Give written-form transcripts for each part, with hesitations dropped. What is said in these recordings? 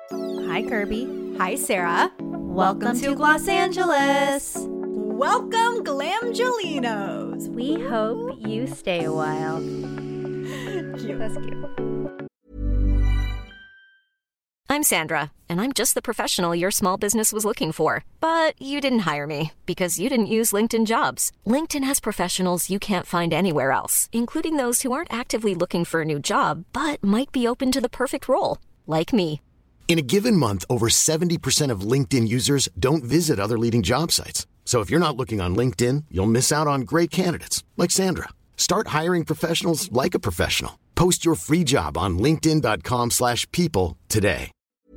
Hi, Kirby. Hi, Sarah. Welcome to Los Angeles. Welcome, Glamgelinos. We hope you stay a while. Cute. That's cute. I'm Sandra, and I'm just the professional your small business was looking for. But you didn't hire me because you didn't use LinkedIn Jobs. LinkedIn has professionals you can't find anywhere else, including those who aren't actively looking for a new job, but might be open to the perfect role, like me. In a given month, over 70% of LinkedIn users don't visit other leading job sites. So if you're not looking on LinkedIn, you'll miss out on great candidates like Sandra. Start hiring professionals like a professional. Post your free job on linkedin.com/people today.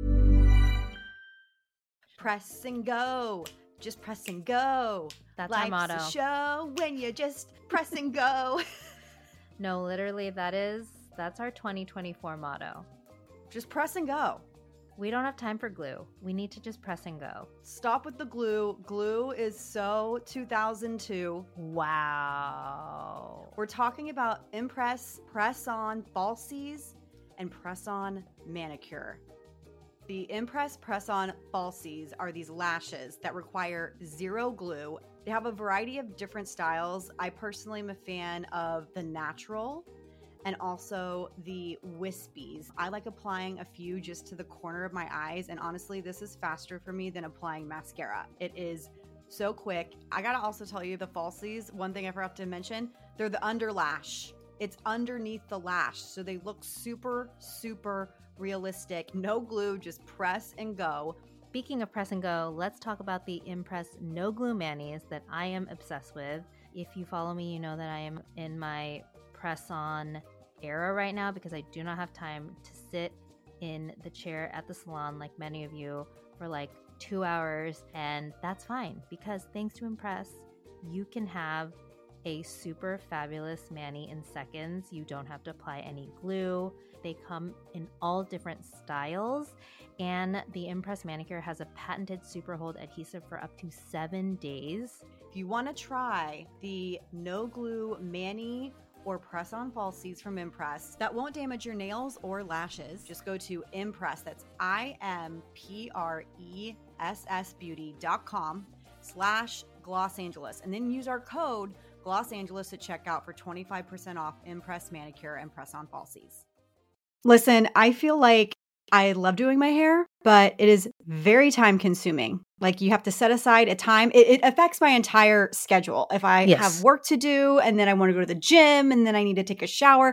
Press and go. Just press and go. That's Life's our motto. a show when you just press and go. No, literally, that's our 2024 motto. Just press and go. We don't have time for glue. We need to just press and go. Stop with the glue. Glue is so 2002. Wow. We're talking about Impress Press-On Falsies and Press-On Manicure. The Impress Press-On Falsies are these lashes that require zero glue. They have a variety of different styles. I personally am a fan of the natural and also the wispies. I like applying a few just to the corner of my eyes, and honestly, this is faster for me than applying mascara. It is so quick. I gotta also tell you, the falsies, one thing I forgot to mention, they're the under lash. It's underneath the lash, so they look super, super realistic. No glue, just press and go. Speaking of press and go, let's talk about the Impress No Glue Manis that I am obsessed with. If you follow me, you know that I am in my press-on era right now because I do not have time to sit in the chair at the salon like many of you for like 2 hours, and that's fine because thanks to Impress, you can have a super fabulous mani in seconds. You don't have to apply any glue. They come in all different styles, and the Impress manicure has a patented super hold adhesive for up to 7 days. If you want to try the no glue mani or press-on falsies from Impress that won't damage your nails or lashes, just go to Impress. That's impressbeauty.com/Los Angeles, and then use our code Los Angeles at checkout for 25% off Impress manicure and press-on falsies. Listen, I feel like I love doing my hair, but it is very time consuming. Like you have to set aside a time. It affects my entire schedule. If I have work to do and then I want to go to the gym and then I need to take a shower.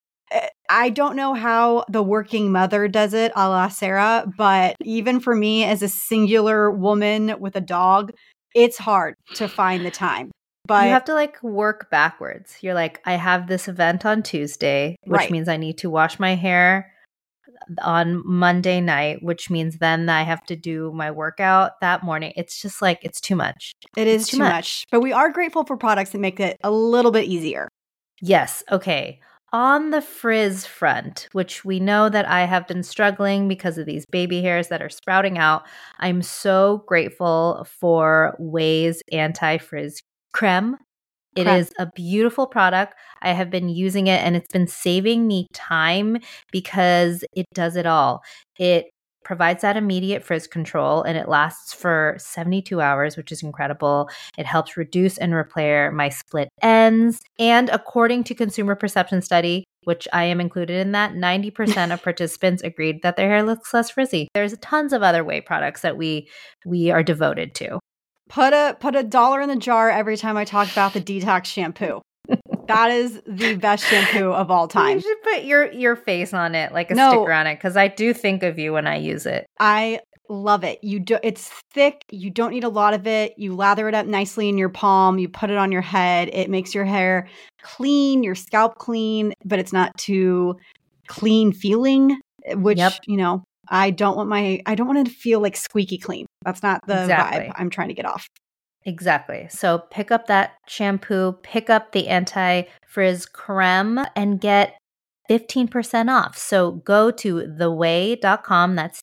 I don't know how the working mother does it, a la Sarah, but even for me as a singular woman with a dog, it's hard to find the time. But you have to like work backwards. You're like, I have this event on Tuesday, which means I need to wash my hair on Monday night, which means then I have to do my workout that morning. It's just like, it's too much. It is too much. But we are grateful for products that make it a little bit easier. Yes. Okay. On the frizz front, which we know that I have been struggling because of these baby hairs that are sprouting out, I'm so grateful for Ouai's Anti-Frizz Creme. It is a beautiful product. I have been using it and it's been saving me time because it does it all. It provides that immediate frizz control and it lasts for 72 hours, which is incredible. It helps reduce and repair my split ends. And according to Consumer Perception Study, which I am included in that, 90% of participants agreed that their hair looks less frizzy. There's tons of other Ouai products that we are devoted to. Put a dollar in the jar every time I talk about the detox shampoo. That is the best shampoo of all time. You should put your face on it, like a sticker on it, because I do think of you when I use it. I love it. It's thick. You don't need a lot of it. You lather it up nicely in your palm. You put it on your head. It makes your hair clean, your scalp clean, but it's not too clean feeling, which, I don't want it to feel like squeaky clean. That's not the vibe I'm trying to get off. Exactly. So pick up that shampoo, pick up the Anti-Frizz Creme, and get 15% off. So go to theouai.com, that's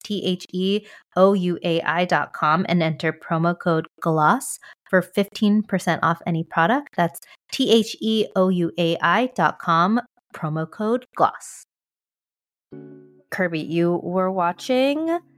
THEOUAI.com, and enter promo code GLOSS for 15% off any product. That's THEOUAI.com, promo code GLOSS. Kirby, you were watching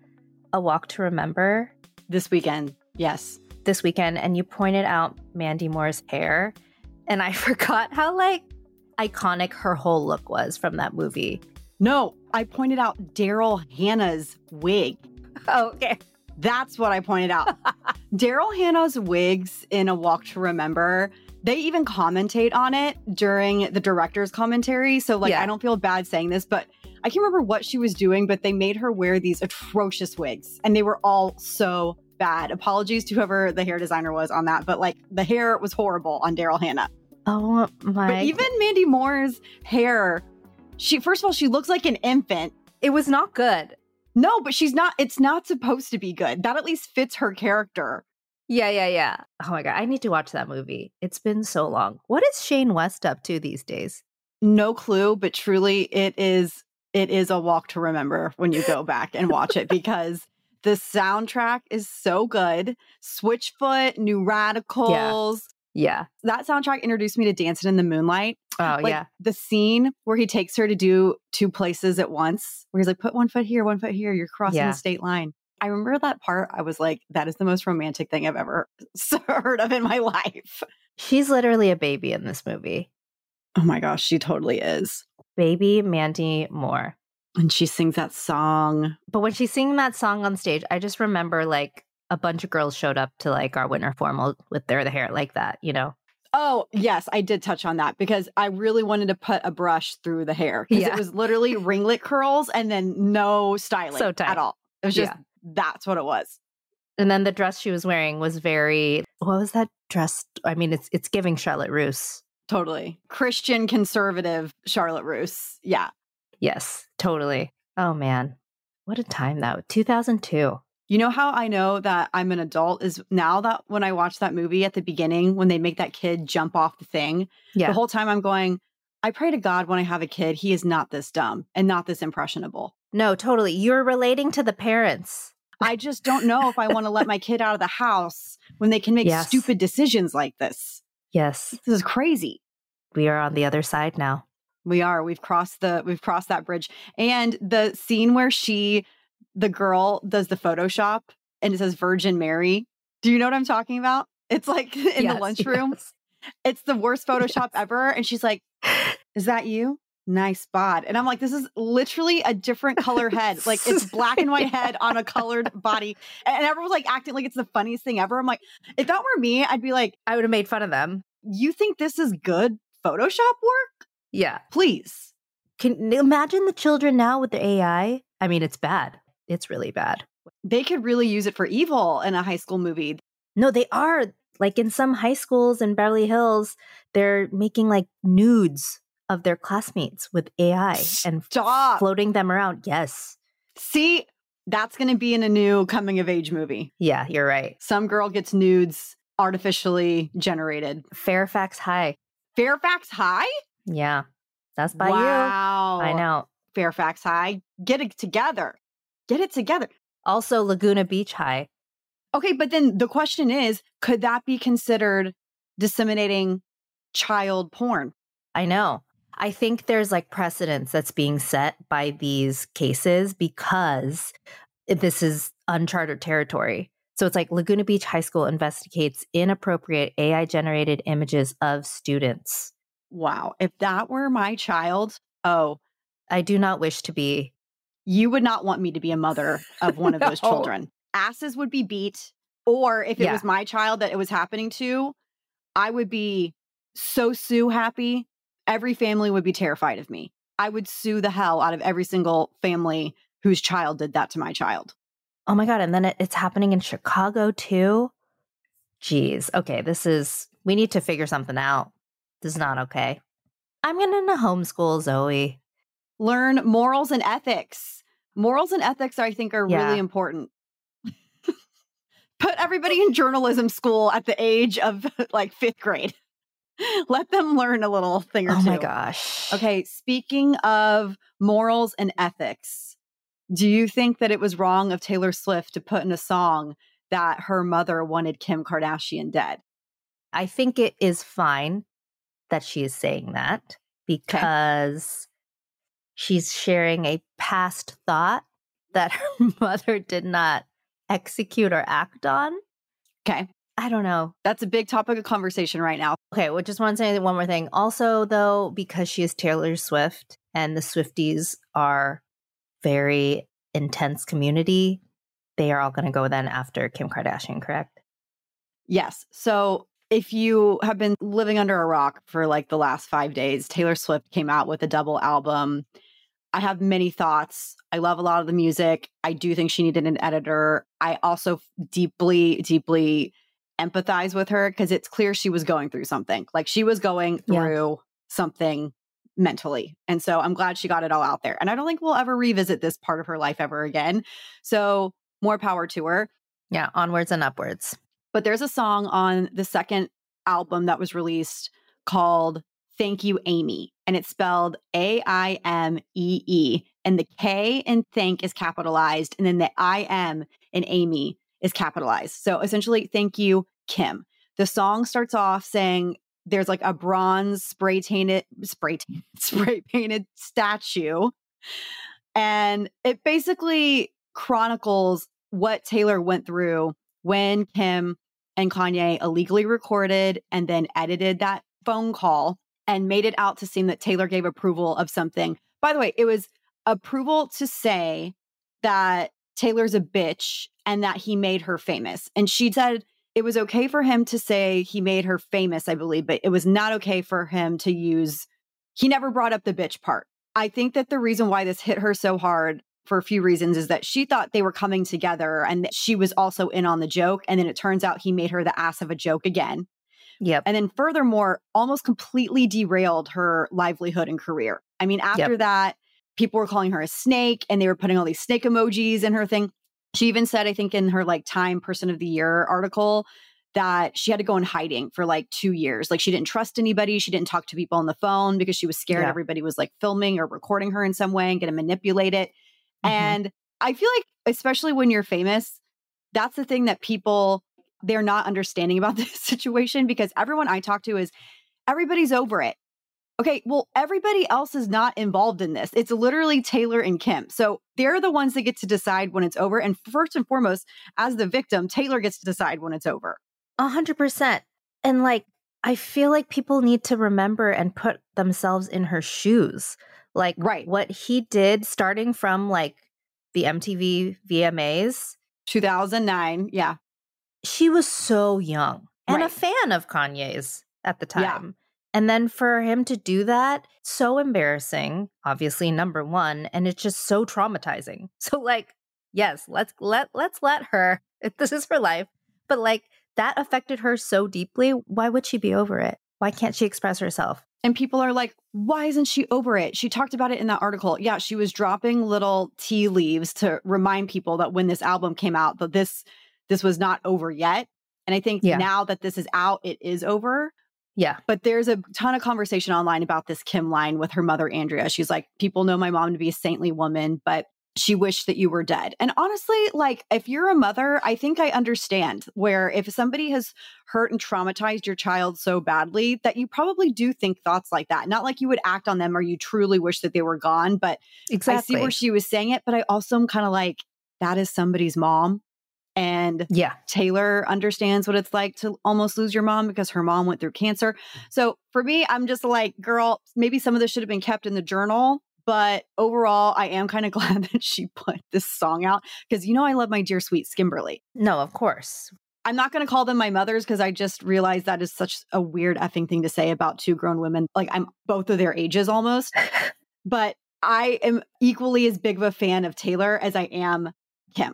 A Walk to Remember This weekend. Yes. this weekend, and you pointed out Mandy Moore's hair, and I forgot how like iconic her whole look was from that movie. No, I pointed out Daryl Hannah's wig. Oh, okay. That's what I pointed out. Daryl Hannah's wigs in A Walk to Remember, they even commentate on it during the director's commentary. So like, Yeah. I don't feel bad saying this, but I can't remember what she was doing, but they made her wear these atrocious wigs and they were all so bad. Apologies to whoever the hair designer was on that, but like the hair was horrible on Daryl Hannah. Oh my. But even Mandy Moore's hair, first of all, she looks like an infant. It was not good. No, but it's not supposed to be good. That at least fits her character. Yeah. Oh my God. I need to watch that movie. It's been so long. What is Shane West up to these days? No clue, but truly it is a walk to remember when you go back and watch it because the soundtrack is so good. Switchfoot, New Radicals. Yeah. That soundtrack introduced me to Dancing in the Moonlight. Oh, Like yeah. the scene where he takes her to do two places at once, where he's like, put one foot here, you're crossing Yeah. the state line. I remember that part. I was like, that is the most romantic thing I've ever heard of in my life. She's literally a baby in this movie. Oh my gosh, she totally is. Baby Mandy Moore. And she sings that song. But when she's singing that song on stage, I just remember like a bunch of girls showed up to like our winter formal with their hair like that, you know? Oh, yes, I did touch on that because I really wanted to put a brush through the hair because Yeah. it was literally ringlet curls and then no styling So tight. at all. It was just, Yeah. that's what it was. And then the dress she was wearing was very, what was that dress? I mean, it's giving Charlotte Russe. Totally. Christian conservative Charlotte Russe. Yeah. Yes, totally. Oh man, what a time that was. 2002. You know how I know that I'm an adult is now that when I watch that movie at the beginning, when they make that kid jump off the thing, Yeah. the whole time I'm going, I pray to God when I have a kid, he is not this dumb and not this impressionable. No, totally. You're relating to the parents. I just don't know if I want to let my kid out of the house when they can make Yes. stupid decisions like this. Yes, This is crazy. we are on the other side now. We are. We've crossed that bridge. And the scene where the girl does the Photoshop and it says Virgin Mary. Do you know what I'm talking about? It's like in the Yes, lunchroom. yes. It's the worst Photoshop ever. And she's like, is that you? Nice bod. And I'm like, this is literally a different color head. Like it's black and white head on a colored body. And everyone's like acting like it's the funniest thing ever. I'm like, if that were me, I'd be like, I would have made fun of them. you think this is good Photoshop work? Yeah. Please. Can imagine the children now with the AI? I mean, it's bad. It's really bad. They could really use it for evil in a high school movie. No, they are. Like in some high schools in Beverly Hills, they're making like nudes of their classmates with AI and Stop. floating them around. Yes. See, that's going to be in a new coming of age movie. Yeah, you're right. Some girl gets nudes artificially generated. Fairfax High. Fairfax High? Yeah. That's by Wow. you. I know. Fairfax High. Get it together. Get it together. Also Laguna Beach High. Okay, but then the question is, could that be considered disseminating child porn? I know. I think there's like precedence that's being set by these cases because this is uncharted territory. So it's like Laguna Beach High School investigates inappropriate AI generated images of students. Wow. If that were my child, oh, I do not wish to be. you would not want me to be a mother of one of those No. children. Asses would be beat. Or if it Yeah. was my child that it was happening to, I would be so sue happy. Every family would be terrified of me. I would sue the hell out of every single family whose child did that to my child. Oh my God. And then it's happening in Chicago too. Jeez. Okay. We need to figure something out. This is not okay. I'm going to homeschool Zoe. Learn morals and ethics. Morals and ethics, I think, are Yeah. really important. Put everybody in journalism school at the age of like 5th grade. Let them learn a little thing or Oh two. my gosh. Okay, speaking of morals and ethics, do you think that it was wrong of Taylor Swift to put in a song that her mother wanted Kim Kardashian dead? I think it is fine that she is saying that because she's sharing a past thought that her mother did not execute or act on. Okay. I don't know. That's a big topic of conversation right now. Okay, well, just want to say one more thing. Also, though, because she is Taylor Swift and the Swifties are very intense community, they are all going to go then after Kim Kardashian, correct? Yes. So if you have been living under a rock for like the last 5 days, Taylor Swift came out with a double album. I have many thoughts. I love a lot of the music. I do think she needed an editor. I also deeply, deeply empathize with her because it's clear she was going through something. Like she was going through something mentally. And so I'm glad she got it all out there. And I don't think we'll ever revisit this part of her life ever again. So more power to her. Yeah, onwards and upwards. But there's a song on the second album that was released called Thank You, Amy. And it's spelled AIMEE. And the K in thank is capitalized. And then the IM in Amy is capitalized. So essentially, thank you, Kim. The song starts off saying there's like a bronze spray painted statue. And it basically chronicles what Taylor went through when Kim and Kanye illegally recorded and then edited that phone call and made it out to seem that Taylor gave approval of something. By the way, it was approval to say that Taylor's a bitch and that he made her famous. And she said it was okay for him to say he made her famous, I believe, but it was not okay for him to use, he never brought up the bitch part. I think that the reason why this hit her so hard for a few reasons is that she thought they were coming together and that she was also in on the joke. And then it turns out he made her the ass of a joke again. Yep. And then furthermore, almost completely derailed her livelihood and career. I mean, after that, people were calling her a snake and they were putting all these snake emojis in her thing. She even said, I think in her like Time Person of the Year article, that she had to go in hiding for like 2 years. Like she didn't trust anybody. She didn't talk to people on the phone because she was scared everybody was like filming or recording her in some way and going to manipulate it. And I feel like, especially when you're famous, that's the thing that people, they're not understanding about this situation because everyone I talk to is everybody's over it. Okay, well, everybody else is not involved in this. It's literally Taylor and Kim. So they're the ones that get to decide when it's over. And first and foremost, as the victim, Taylor gets to decide when it's over. 100%. And like, I feel like people need to remember and put themselves in her shoes. Like what he did starting from like the MTV VMAs. 2009. Yeah. She was so young and a fan of Kanye's at the time. Yeah. And then for him to do that, so embarrassing, obviously, number one, and it's just so traumatizing. So like, yes, let's let her, this is her life, but like that affected her so deeply. Why would she be over it? Why can't she express herself? And people are like, why isn't she over it? She talked about it in that article. Yeah, she was dropping little tea leaves to remind people that when this album came out, that this was not over yet. And I think now that this is out, it is over. Yeah. But there's a ton of conversation online about this Kim line with her mother, Andrea. She's like, people know my mom to be a saintly woman, but she wished that you were dead. And honestly, like if you're a mother, I think I understand where if somebody has hurt and traumatized your child so badly that you probably do think thoughts like that. Not like you would act on them or you truly wish that they were gone. But exactly. I see where she was saying it, but I also am kind of like, that is somebody's mom. And Taylor understands what it's like to almost lose your mom because her mom went through cancer. So for me, I'm just like, girl, maybe some of this should have been kept in the journal. But overall, I am kind of glad that she put this song out because, you know, I love my dear sweet Skimberly. No, of course. I'm not going to call them my mothers because I just realized that is such a weird effing thing to say about two grown women. Like I'm both of their ages almost. But I am equally as big of a fan of Taylor as I am Kim.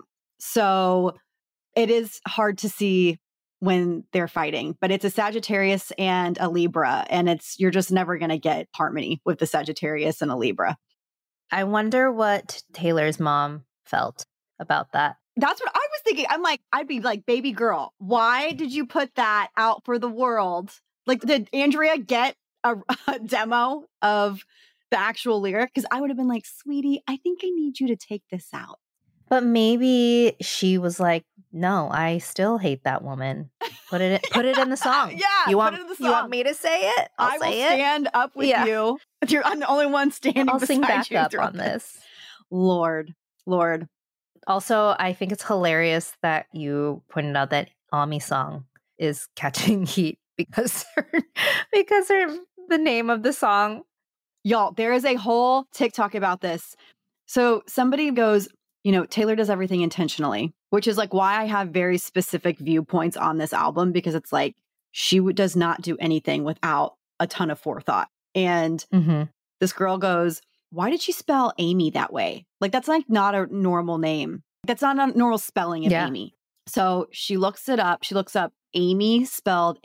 So it is hard to see when they're fighting, but it's a Sagittarius and a Libra, and you're just never going to get harmony with the Sagittarius and a Libra. I wonder what Taylor's mom felt about that. That's what I was thinking. I'm like, I'd be like, baby girl, why did you put that out for the world? Like, did Andrea get a demo of the actual lyric? Because I would have been like, sweetie, I think I need you to take this out. But maybe she was like, no, I still hate that woman. Put it in the song. Put it in the song. You want me to say it? I will stand up with you. I'm the only one standing I'll beside sing back you up on this. Lord. Also, I think it's hilarious that you pointed out that Ami song is catching heat because the name of the song. Y'all, there is a whole TikTok about this. So somebody goes, Taylor does everything intentionally, which is like why I have very specific viewpoints on this album, because it's like she does not do anything without a ton of forethought. And this girl goes, why did she spell Amy that way? Like, that's like not a normal name. That's not a normal spelling of Amy. So she looks it up. She looks up Amy spelled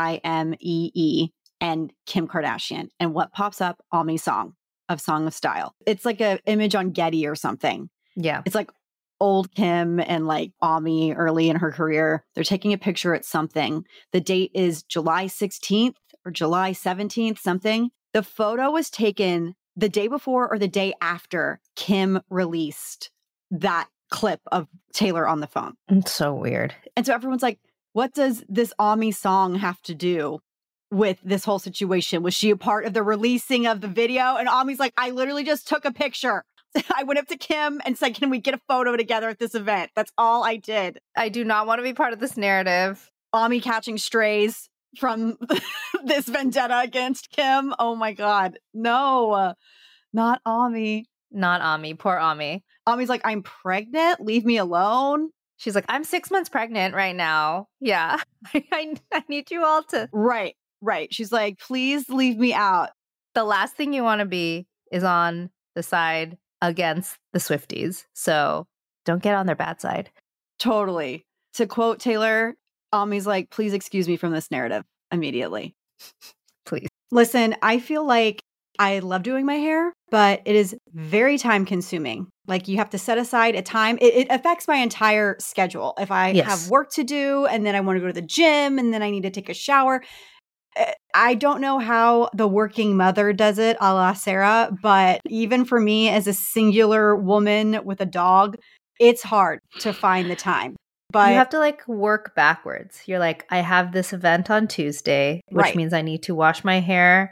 Aimee and Kim Kardashian. And what pops up? Ami song of Song of Style. It's like an image on Getty or something. Yeah. It's like old Kim and like Ami early in her career. They're taking a picture at something. The date is July 16th or July 17th, something. The photo was taken the day before or the day after Kim released that clip of Taylor on the phone. It's so weird. And so everyone's like, what does this Ami song have to do with this whole situation? Was she a part of the releasing of the video? And Ami's like, I literally just took a picture. I went up to Kim and said, can we get a photo together at this event? That's all I did. I do not want to be part of this narrative. Ami catching strays from this vendetta against Kim. Oh my God. No, not Ami. Not Ami. Poor Ami. Ami's like, I'm pregnant. Leave me alone. She's like, I'm 6 months pregnant right now. Yeah. I need you all to. Right. She's like, please leave me out. The last thing you want to be is on the side against the Swifties. So don't get on their bad side. Totally. To quote Taylor, Ami's like, please excuse me from this narrative immediately. Please. Listen, I feel like I love doing my hair, but it is very time consuming. Like you have to set aside a time. It affects my entire schedule. If I have work to do and then I want to go to the gym and then I need to take a shower. I don't know how the working mother does it, a la Sarah, but even for me as a singular woman with a dog, it's hard to find the time. But you have to like work backwards. You're like, I have this event on Tuesday, which means I need to wash my hair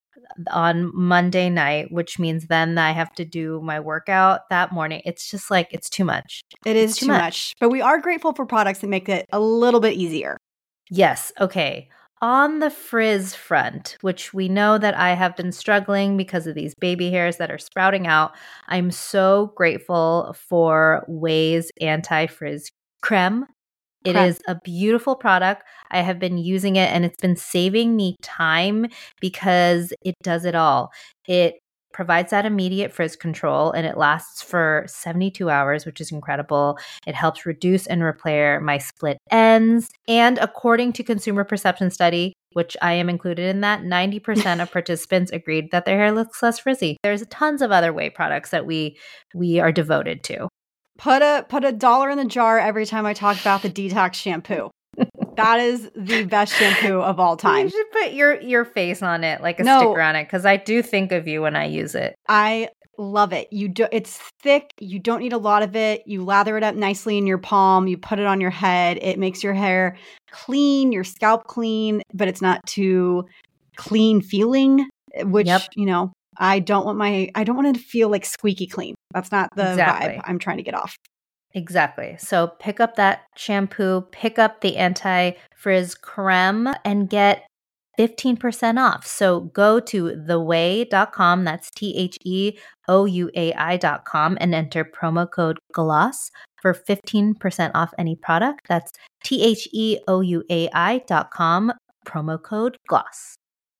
on Monday night, which means then I have to do my workout that morning. It's just like, it's too much. It is too much. But we are grateful for products that make it a little bit easier. Yes. Okay. On the frizz front, which we know that I have been struggling because of these baby hairs that are sprouting out, I'm so grateful for Ouai's Anti-Frizz Creme. It is a beautiful product. I have been using it and it's been saving me time because it does it all. It provides that immediate frizz control and it lasts for 72 hours, which is incredible. It helps reduce and repair my split ends. And according to Consumer Perception Study, which I am included in that, 90% of participants agreed that their hair looks less frizzy. There's tons of other Ouai products that we are devoted to. Put a dollar in the jar every time I talk about the detox shampoo. That is the best shampoo of all time. You should put your face on it, like a sticker on it, because I do think of you when I use it. I love it. It's thick. You don't need a lot of it. You lather it up nicely in your palm. You put it on your head. It makes your hair clean, your scalp clean, but it's not too clean feeling, which, I don't want it to feel like squeaky clean. That's not the vibe I'm trying to get off. Exactly. So pick up that shampoo, pick up the Anti-Frizz Creme and get 15% off. So go to theouai.com, that's THEOUAI.com, and enter promo code GLOSS for 15% off any product. That's THEOUAI.com, promo code GLOSS.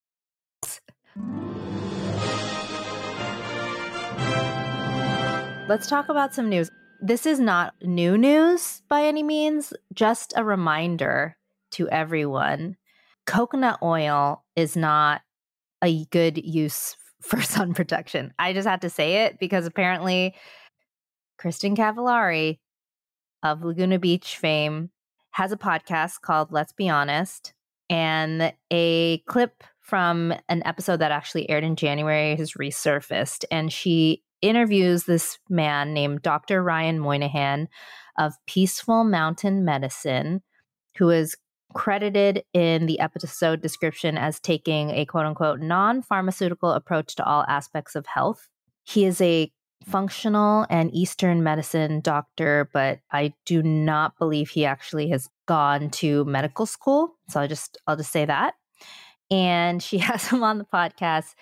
Let's talk about some news. This is not new news by any means, just a reminder to everyone. Coconut oil is not a good use for sun protection. I just had to say it because apparently Kristin Cavallari of Laguna Beach fame has a podcast called Let's Be Honest, and a clip from an episode that actually aired in January has resurfaced, and she interviews this man named Dr. Ryan Moynihan of Peaceful Mountain Medicine, who is credited in the episode description as taking a quote-unquote non-pharmaceutical approach to all aspects of health. He is a functional and Eastern medicine doctor, but I do not believe he actually has gone to medical school. So I'll just say that. And she has him on the podcast.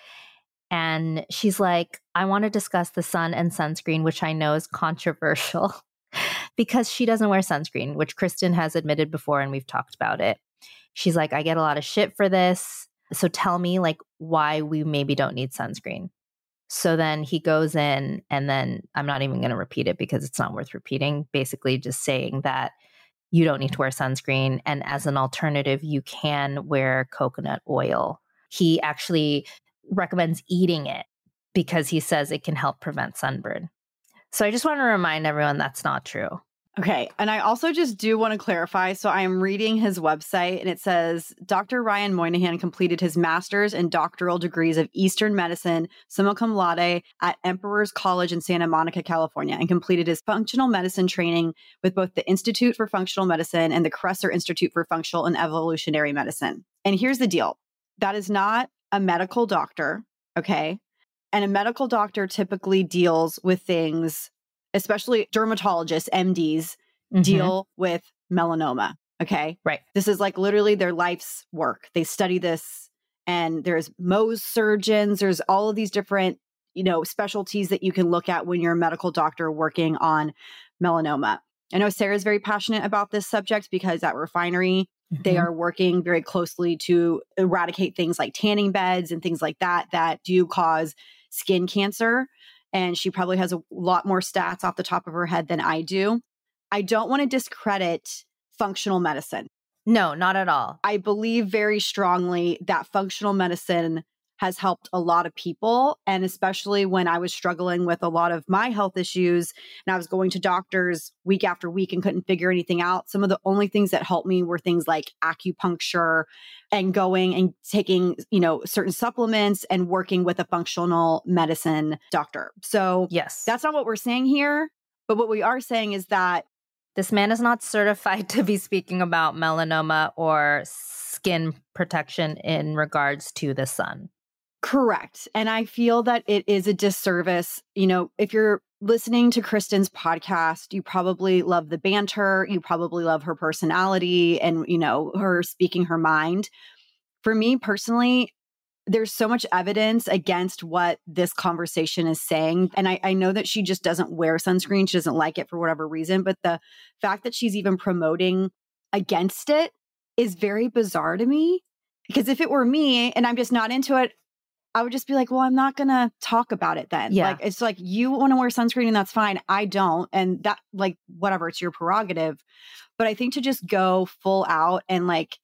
And she's like, I want to discuss the sun and sunscreen, which I know is controversial because she doesn't wear sunscreen, which Kristen has admitted before, and we've talked about it. She's like, I get a lot of shit for this. So tell me like why we maybe don't need sunscreen. So then he goes in, and then I'm not even going to repeat it because it's not worth repeating. Basically just saying that you don't need to wear sunscreen. And as an alternative, you can wear coconut oil. He actually recommends eating it because he says it can help prevent sunburn. So I just want to remind everyone that's not true. Okay. And I also just do want to clarify. So I am reading his website and it says Dr. Ryan Moynihan completed his master's and doctoral degrees of Eastern medicine, summa cum laude, at Emperor's College in Santa Monica, California, and completed his functional medicine training with both the Institute for Functional Medicine and the Kresser Institute for Functional and Evolutionary Medicine. And here's the deal. That is not a medical doctor. Okay. And a medical doctor typically deals with things, especially dermatologists, MDs, deal with melanoma. Okay. Right. This is like literally their life's work. They study this, and there's Mohs surgeons. There's all of these different, specialties that you can look at when you're a medical doctor working on melanoma. I know Sarah's very passionate about this subject because at Refinery, they are working very closely to eradicate things like tanning beds and things like that do cause skin cancer. And she probably has a lot more stats off the top of her head than I do. I don't want to discredit functional medicine. No, not at all. I believe very strongly that functional medicine has helped a lot of people. And especially when I was struggling with a lot of my health issues and I was going to doctors week after week and couldn't figure anything out. Some of the only things that helped me were things like acupuncture and going and taking, certain supplements and working with a functional medicine doctor. So yes, that's not what we're saying here. But what we are saying is that this man is not certified to be speaking about melanoma or skin protection in regards to the sun. Correct. And I feel that it is a disservice. If you're listening to Kristen's podcast, you probably love the banter. You probably love her personality and, her speaking her mind. For me personally, there's so much evidence against what this conversation is saying. And I know that she just doesn't wear sunscreen. She doesn't like it for whatever reason. But the fact that she's even promoting against it is very bizarre to me. Because if it were me and I'm just not into it, I would just be like, well, I'm not going to talk about it then. Yeah. Like, it's like, you want to wear sunscreen and that's fine. I don't. And that, like, whatever, it's your prerogative. But I think to just go full out and like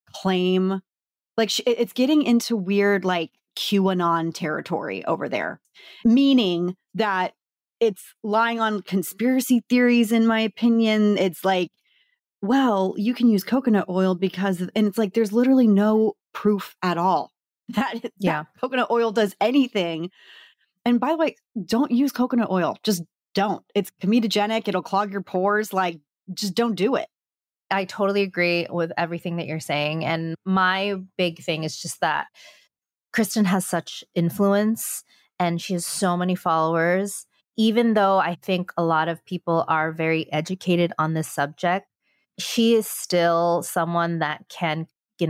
claim, like it's getting into weird, like QAnon territory over there, meaning that it's lying on conspiracy theories. In my opinion, it's like, well, you can use coconut oil because, and it's like, there's literally no proof at all that coconut oil does anything. And by the way, don't use coconut oil. Just don't. It's comedogenic. It'll clog your pores. Like, just don't do it. I totally agree with everything that you're saying. And my big thing is just that Kristen has such influence and she has so many followers. Even though I think a lot of people are very educated on this subject, she is still someone that can,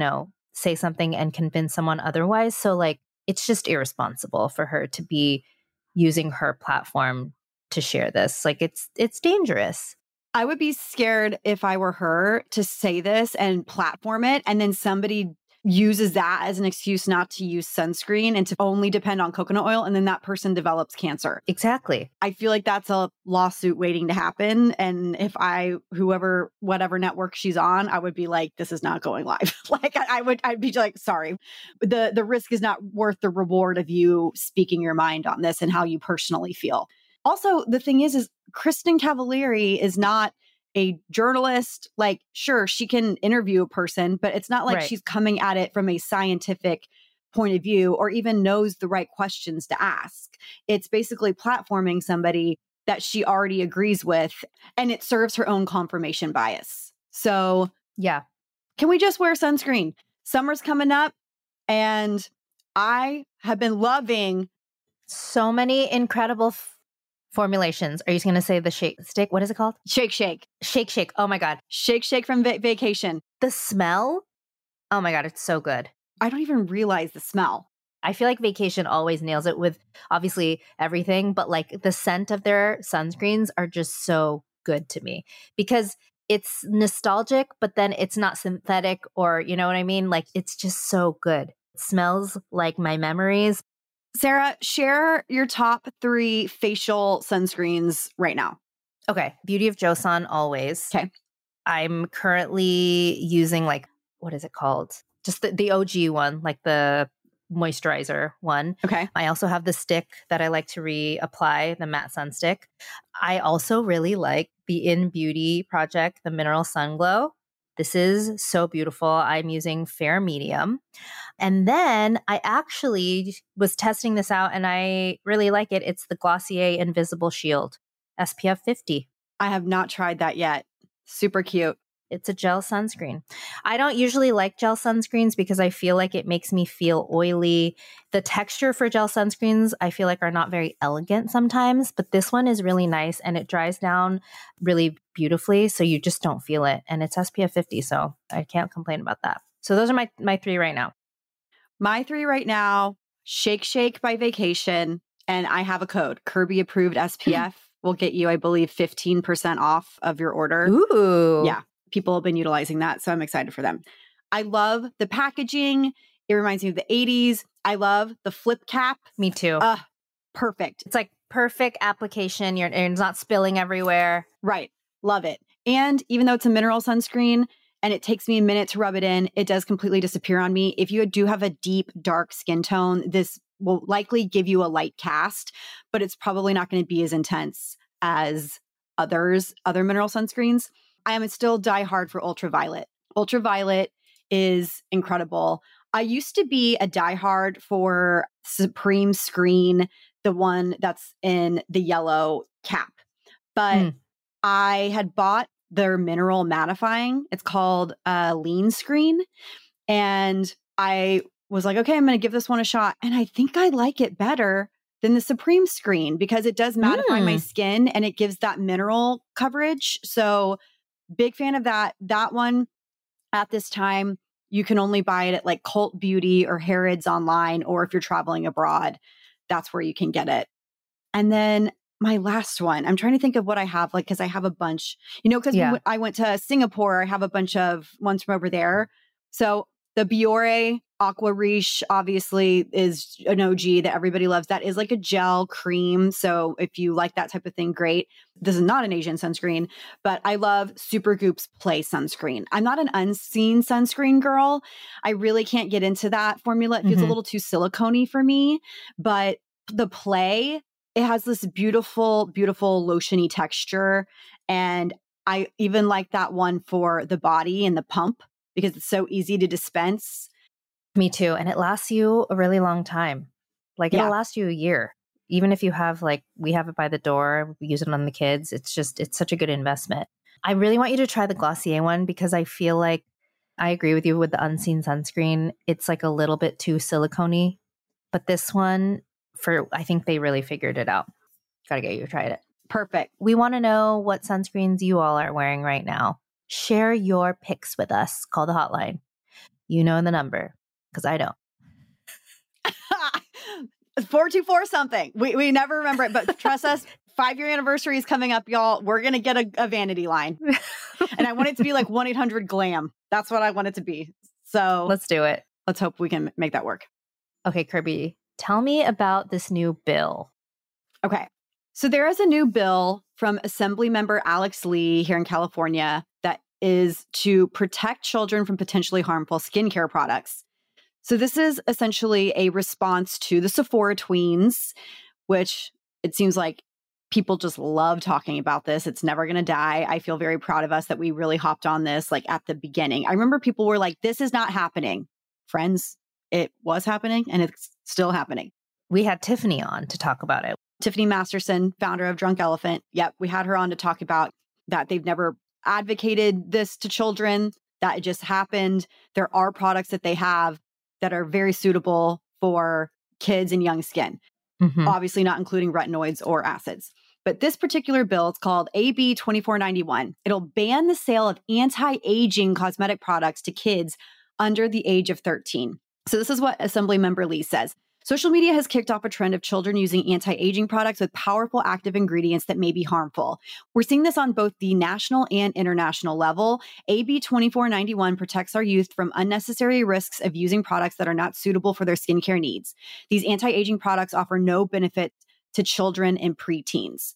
say something and convince someone otherwise. So like, it's just irresponsible for her to be using her platform to share this. Like it's dangerous. I would be scared if I were her to say this and platform it, and then somebody uses that as an excuse not to use sunscreen and to only depend on coconut oil, and then that person develops cancer. Exactly. I feel like that's a lawsuit waiting to happen. And if whatever network she's on, I would be like, this is not going live. Like I'd be like, sorry, the risk is not worth the reward of you speaking your mind on this and how you personally feel. Also, the thing is Kristen Cavalieri is not a journalist. Like, sure, she can interview a person, but it's not like she's coming at it from a scientific point of view or even knows the right questions to ask. It's basically platforming somebody that she already agrees with, and it serves her own confirmation bias. So, yeah. Can we just wear sunscreen? Summer's coming up, and I have been loving so many incredible Formulations. Are you going to say the shake stick? What is it called? Shake Shake. Shake Shake. Oh my God. Shake Shake from Vacation. The smell. Oh my God. It's so good. I don't even realize the smell. I feel like Vacation always nails it with obviously everything, but like the scent of their sunscreens are just so good to me because it's nostalgic, but then it's not synthetic or, you know what I mean? Like it's just so good. It smells like my memories. Sarah, share your top 3 facial sunscreens right now. Okay. Beauty of Joseon always. Okay. I'm currently using like, what is it called? Just the OG one, like the moisturizer one. Okay. I also have the stick that I like to reapply, the matte sun stick. I also really like the In Beauty project, the Mineral Sun Glow. This is so beautiful. I'm using Fair Medium. And then I actually was testing this out and I really like it. It's the Glossier Invisible Shield, SPF 50. I have not tried that yet. Super cute. It's a gel sunscreen. I don't usually like gel sunscreens because I feel like it makes me feel oily. The texture for gel sunscreens, I feel like are not very elegant sometimes, but this one is really nice and it dries down really beautifully. So you just don't feel it. And it's SPF 50. So I can't complain about that. So those are my 3 right now. My 3 right now, Shake Shake by Vacation. And I have a code, Kirby approved SPF will get you, I believe, 15% off of your order. Ooh. Yeah. People have been utilizing that. So I'm excited for them. I love the packaging. It reminds me of the 80s. I love the flip cap. Me too. Perfect. It's like perfect application. It's not spilling everywhere. Right. Love it. And even though it's a mineral sunscreen and it takes me a minute to rub it in, it does completely disappear on me. If you do have a deep, dark skin tone, this will likely give you a light cast, but it's probably not going to be as intense as other mineral sunscreens. I am still die hard for Ultraviolet. Ultraviolet is incredible. I used to be a diehard for Supreme Screen, the one that's in the yellow cap. But I had bought their mineral mattifying. It's called Lean Screen. And I was like, okay, I'm going to give this one a shot. And I think I like it better than the Supreme Screen because it does mattify my skin and it gives that mineral coverage. So big fan of that. That one at this time, you can only buy it at like Cult Beauty or Harrods online, or if you're traveling abroad, that's where you can get it. And then my last one, I'm trying to think of what I have, like, because I have a bunch, because I went to Singapore, I have a bunch of ones from over there. So the Biore Aqua Riche obviously is an OG that everybody loves. That is like a gel cream. So if you like that type of thing, great. This is not an Asian sunscreen, but I love Supergoop's Play sunscreen. I'm not an unseen sunscreen girl. I really can't get into that formula. It feels a little too silicone-y for me, but the Play, it has this beautiful, beautiful lotion-y texture. And I even like that one for the body and the pump because it's so easy to dispense. Me too. And it lasts you a really long time. Like it'll last you a year. Even if you have we have it by the door, we use it on the kids. It's such a good investment. I really want you to try the Glossier one because I feel like I agree with you with the unseen sunscreen. It's like a little bit too silicone-y. But this one, I think they really figured it out. Gotta get you to try it. Perfect. We want to know what sunscreens you all are wearing right now. Share your pics with us. Call the hotline. You know the number. Because I don't. 424 something. We never remember it, but trust us, 5-year anniversary is coming up, y'all. We're going to get a vanity line. And I want it to be like 1-800-GLAM. That's what I want it to be. So let's do it. Let's hope we can make that work. Okay, Kirby, tell me about this new bill. Okay. So there is a new bill from Assemblymember Alex Lee here in California that is to protect children from potentially harmful skincare products. So this is essentially a response to the Sephora tweens, which it seems like people just love talking about this. It's never going to die. I feel very proud of us that we really hopped on this at the beginning. I remember people were like, this is not happening. Friends, it was happening and it's still happening. We had Tiffany on to talk about it. Tiffany Masterson, founder of Drunk Elephant. Yep, we had her on to talk about that they've never advocated this to children, that it just happened. There are products that they have that are very suitable for kids and young skin. Obviously not including retinoids or acids. But this particular bill, it's called AB 2491. It'll ban the sale of anti-aging cosmetic products to kids under the age of 13. So this is what Assemblymember Lee says. Social media has kicked off a trend of children using anti-aging products with powerful active ingredients that may be harmful. We're seeing this on both the national and international level. AB 2491 protects our youth from unnecessary risks of using products that are not suitable for their skincare needs. These anti-aging products offer no benefit to children and preteens.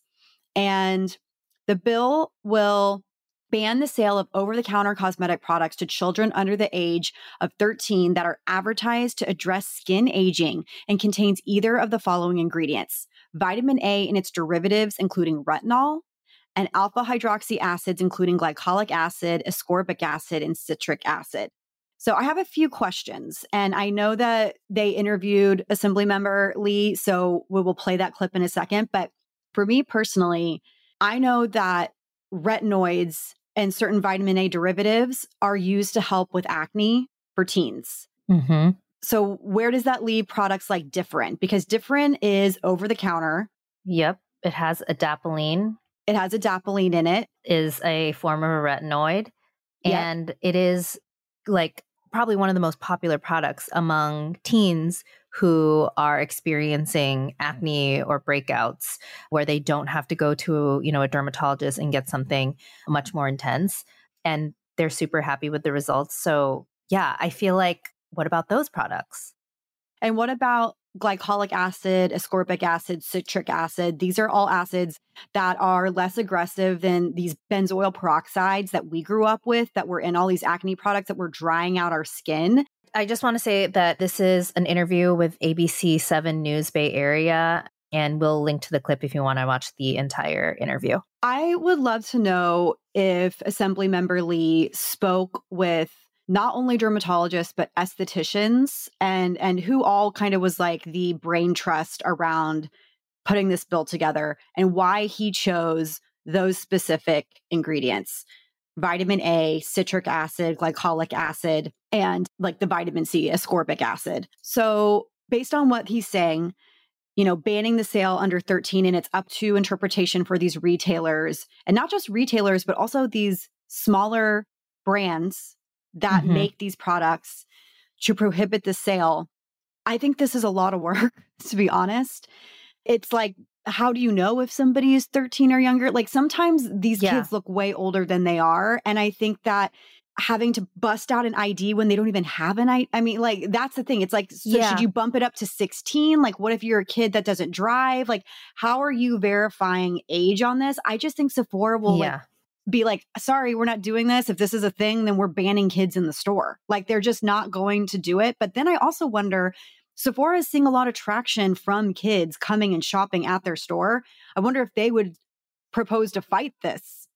And the bill will ban the sale of over-the-counter cosmetic products to children under the age of 13 that are advertised to address skin aging and contains either of the following ingredients: vitamin A and its derivatives, including retinol, and alpha hydroxy acids, including glycolic acid, ascorbic acid, and citric acid. So I have a few questions, and I know that they interviewed Assemblymember Lee, so we will play that clip in a second. But for me personally, I know that retinoids and certain vitamin A derivatives are used to help with acne for teens. Mm-hmm. So where does that leave products like Differin? Because Differin is over the counter. Yep. It has adapalene. It has adapalene in it. Is a form of a retinoid. Yep. And it is like probably one of the most popular products among teens who are experiencing acne or breakouts where they don't have to go to, a dermatologist and get something much more intense. And they're super happy with the results. So yeah, I feel like, what about those products? And what about glycolic acid, ascorbic acid, citric acid? These are all acids that are less aggressive than these benzoyl peroxides that we grew up with, that were in all these acne products that were drying out our skin. I just want to say that this is an interview with ABC 7 News Bay Area, and we'll link to the clip if you want to watch the entire interview. I would love to know if Assemblymember Lee spoke with not only dermatologists, but estheticians, and who all kind of was like the brain trust around putting this bill together, and why he chose those specific ingredients: vitamin A, citric acid, glycolic acid, and like the vitamin C, ascorbic acid. So based on what he's saying, banning the sale under 13, and it's up to interpretation for these retailers, and not just retailers, but also these smaller brands that make these products, to prohibit the sale. I think this is a lot of work, to be honest. It's like, how do you know if somebody is 13 or younger? Like, sometimes these kids look way older than they are. And I think that having to bust out an ID when they don't even have an ID, I mean, like, that's the thing. It's like, so should you bump it up to 16? Like, what if you're a kid that doesn't drive? Like, how are you verifying age on this? I just think Sephora will be like, sorry, we're not doing this. If this is a thing, then we're banning kids in the store. Like, they're just not going to do it. But then I also wonder, Sephora is seeing a lot of traction from kids coming and shopping at their store. I wonder if they would propose to fight this.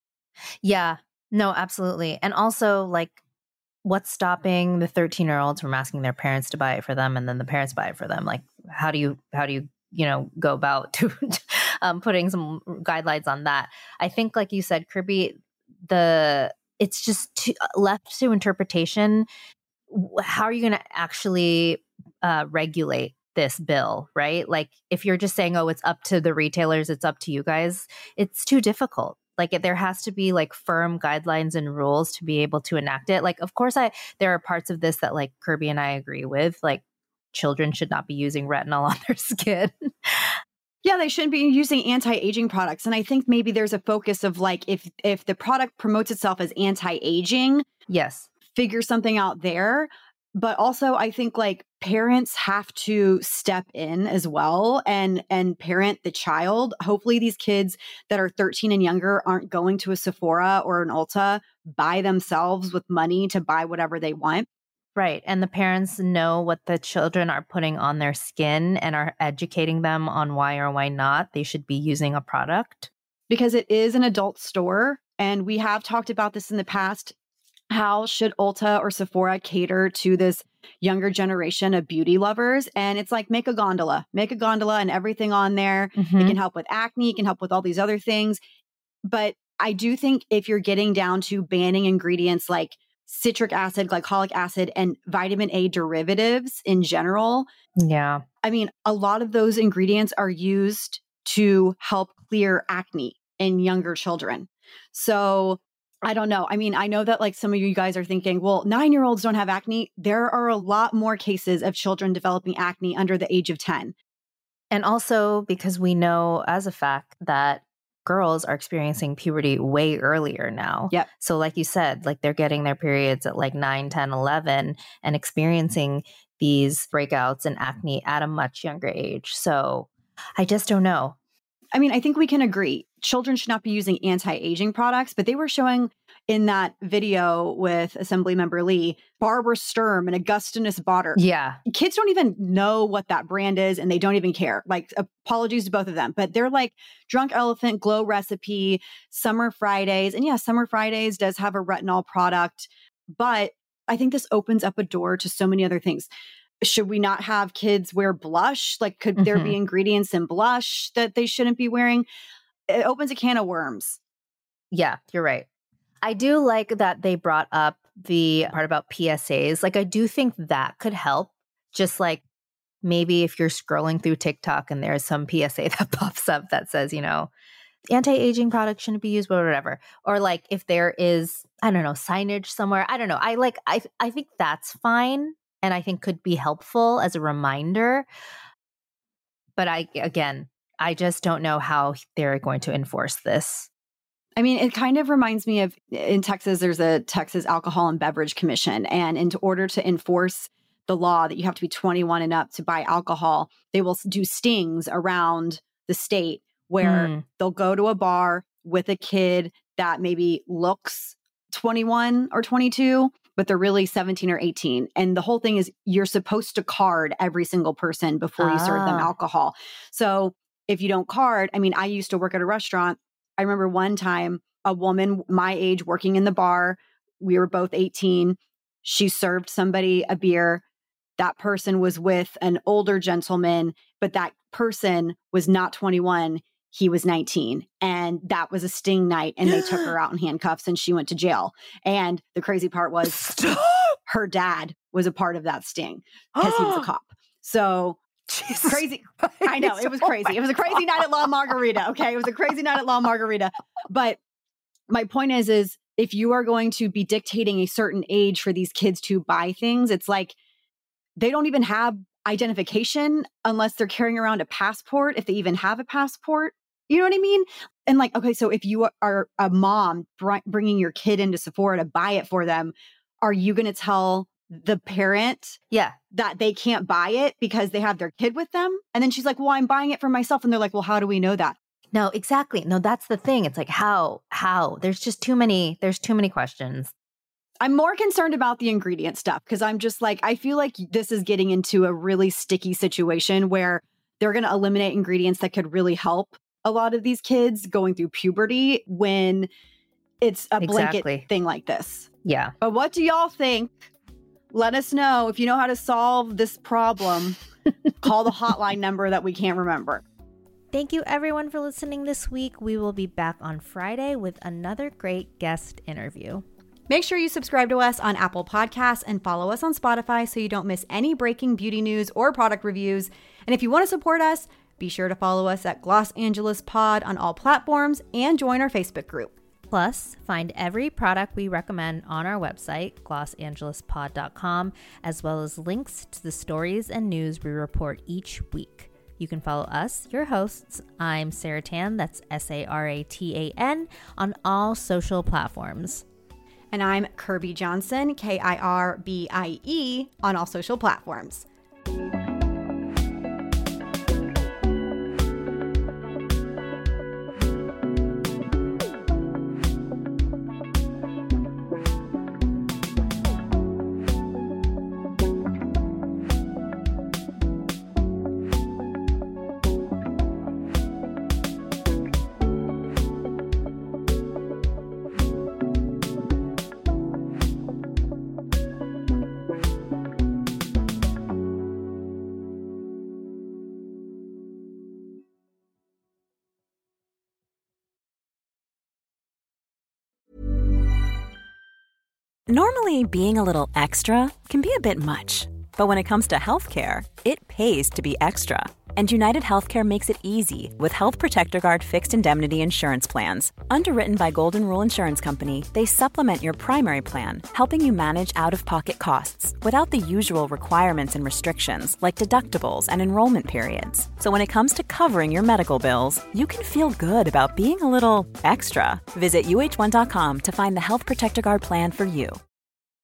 Yeah, no, absolutely. And also, like, what's stopping the 13-year-olds from asking their parents to buy it for them, and then the parents buy it for them? Like, how do you go about to putting some guidelines on that? I think, like you said, Kirby, it's just left to interpretation. How are you going to actually regulate this bill, right? Like, if you're just saying, oh, it's up to the retailers, it's up to you guys, it's too difficult. Like, there has to be like firm guidelines and rules to be able to enact it. Like, of course, there are parts of this that like Kirby and I agree with, like children should not be using retinol on their skin. Yeah, they shouldn't be using anti-aging products. And I think maybe there's a focus of like, if the product promotes itself as anti-aging, figure something out there. But also, I think like parents have to step in as well and parent the child. Hopefully these kids that are 13 and younger aren't going to a Sephora or an Ulta by themselves with money to buy whatever they want. Right. And the parents know what the children are putting on their skin and are educating them on why or why not they should be using a product. Because it is an adult store. And we have talked about this in the past. How should Ulta or Sephora cater to this younger generation of beauty lovers? And it's like, make a gondola and everything on there. It can help with acne. It can help with all these other things. But I do think if you're getting down to banning ingredients like citric acid, glycolic acid, and vitamin A derivatives in general. Yeah. I mean, a lot of those ingredients are used to help clear acne in younger children. So I don't know. I mean, I know that like some of you guys are thinking, well, 9-year-olds don't have acne. There are a lot more cases of children developing acne under the age of 10. And also because we know as a fact that girls are experiencing puberty way earlier now. Yep. So like you said, like they're getting their periods at like 9, 10, 11 and experiencing these breakouts and acne at a much younger age. So I just don't know. I mean, I think we can agree children should not be using anti-aging products, but they were showing in that video with Assemblymember Lee, Barbara Sturm and Augustinus Bader. Yeah. Kids don't even know what that brand is and they don't even care. Like, apologies to both of them, but they're like Drunk Elephant, Glow Recipe, Summer Fridays. And yeah, Summer Fridays does have a retinol product, but I think this opens up a door to so many other things. Should we not have kids wear blush? Like, could there be ingredients in blush that they shouldn't be wearing? It opens a can of worms. Yeah, you're right. I do like that they brought up the part about PSAs. Like, I do think that could help. Just like maybe if you're scrolling through TikTok and there's some PSA that pops up that says, you know, anti-aging products shouldn't be used, or whatever. Or like if there is, I don't know, signage somewhere. I don't know. I think that's fine. And I think could be helpful as a reminder. But I just don't know how they're going to enforce this. I mean, it kind of reminds me of in Texas, there's a Texas Alcohol and Beverage Commission. And in order to enforce the law that you have to be 21 and up to buy alcohol, they will do stings around the state where they'll go to a bar with a kid that maybe looks 21 or 22, but they're really 17 or 18. And the whole thing is you're supposed to card every single person before you serve them alcohol. So if you don't card, I mean, I used to work at a restaurant. I remember one time a woman my age working in the bar, we were both 18. She served somebody a beer. That person was with an older gentleman, but that person was not 21. He was 19. And that was a sting night. And they took her out in handcuffs and she went to jail. And the crazy part was her dad was a part of that sting because he was a cop. So Jesus crazy. Christ. I know. It was crazy. It was a crazy night at La Margarita. Okay. It was a crazy night at La Margarita. But my point is if you are going to be dictating a certain age for these kids to buy things, it's like they don't even have identification unless they're carrying around a passport, if they even have a passport. You know what I mean? And like, okay, so if you are a mom bringing your kid into Sephora to buy it for them, are you going to tell the parent that they can't buy it because they have their kid with them? And then she's like, well, I'm buying it for myself. And they're like, well, how do we know that? No, exactly. No, that's the thing. It's like, how? There's just too many questions. I'm more concerned about the ingredient stuff because I'm just like, I feel like this is getting into a really sticky situation where they're going to eliminate ingredients that could really help a lot of these kids going through puberty when it's a blanket thing like this. Yeah. But what do y'all think? Let us know if you know how to solve this problem. Call the hotline number that we can't remember. Thank you everyone for listening this week. We will be back on Friday with another great guest interview. Make sure you subscribe to us on Apple Podcasts and follow us on Spotify so you don't miss any breaking beauty news or product reviews. And if you want to support us, be sure to follow us at Gloss Angeles Pod on all platforms and join our Facebook group. Plus, find every product we recommend on our website, glossangelaspod.com, as well as links to the stories and news we report each week. You can follow us, your hosts. I'm Sarah Tan, that's Saratan, on all social platforms. And I'm Kirbie Johnson, Kirbie, on all social platforms. Normally, being a little extra can be a bit much, But when it comes to healthcare, it pays to be extra. And United Healthcare makes it easy with Health Protector Guard fixed indemnity insurance plans. Underwritten by Golden Rule Insurance Company, they supplement your primary plan, helping you manage out-of-pocket costs without the usual requirements and restrictions like deductibles and enrollment periods. So when it comes to covering your medical bills, you can feel good about being a little extra. Visit uh1.com to find the Health Protector Guard plan for you.